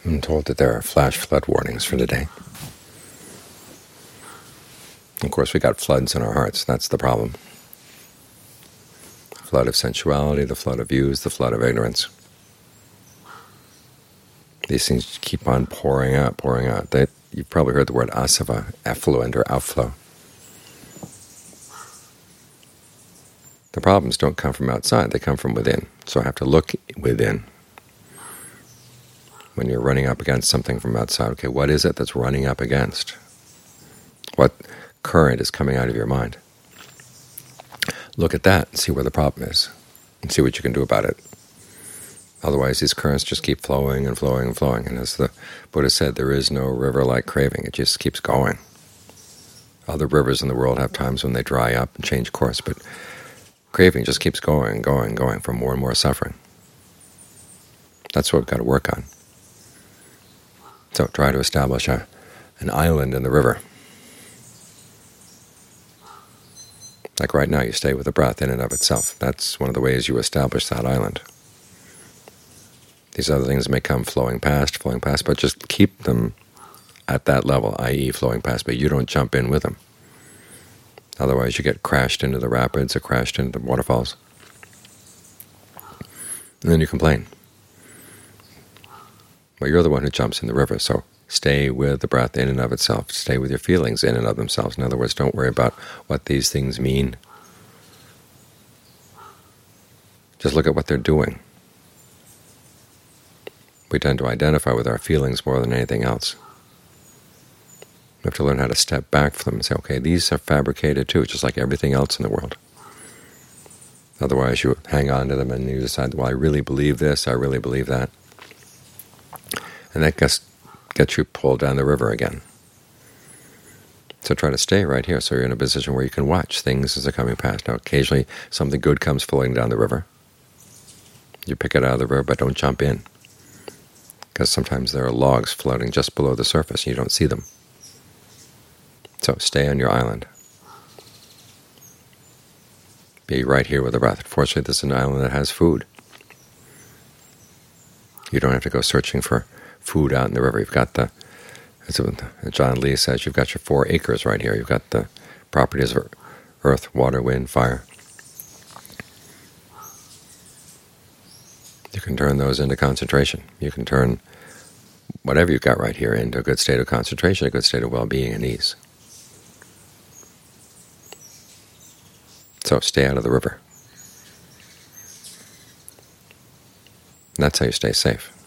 I'm told that there are flash flood warnings for today. Of course, we got floods in our hearts. That's the problem. The flood of sensuality, the flood of views, the flood of ignorance. These things keep on pouring out, pouring out. You've probably heard the word asava, effluent or outflow. The problems don't come from outside, they come from within. So I have to look within. When you're running up against something from outside, okay, what is it that's running up against? What current is coming out of your mind? Look at that and see where the problem is, and see what you can do about it. Otherwise, these currents just keep flowing and flowing and flowing. And as the Buddha said, there is no river like craving. It just keeps going. Other rivers in the world have times when they dry up and change course, but craving just keeps going, going, going for more and more suffering. That's what we've got to work on. So try to establish an island in the river. Like right now, you stay with the breath in and of itself. That's one of the ways you establish that island. These other things may come flowing past, but just keep them at that level, i.e. flowing past, but you don't jump in with them. Otherwise you get crashed into the rapids or crashed into the waterfalls. And then you complain. Well, you're the one who jumps in the river, so stay with the breath in and of itself. Stay with your feelings in and of themselves. In other words, don't worry about what these things mean. Just look at what they're doing. We tend to identify with our feelings more than anything else. We have to learn how to step back from them and say, okay, these are fabricated too, just like everything else in the world. Otherwise you hang on to them and you decide, well, I really believe this, I really believe that. And that gets you pulled down the river again. So try to stay right here so you're in a position where you can watch things as they're coming past. Now occasionally something good comes flowing down the river. You pick it out of the river, but don't jump in, because sometimes there are logs floating just below the surface and you don't see them. So stay on your island. Be right here with the breath. Fortunately, this is an island that has food. You don't have to go searching for food out in the river. You've got as John Lee says, you've got your 4 acres right here. You've got the properties of earth, water, wind, fire. You can turn those into concentration. You can turn whatever you've got right here into a good state of concentration, a good state of well-being and ease. So stay out of the river. And that's how you stay safe.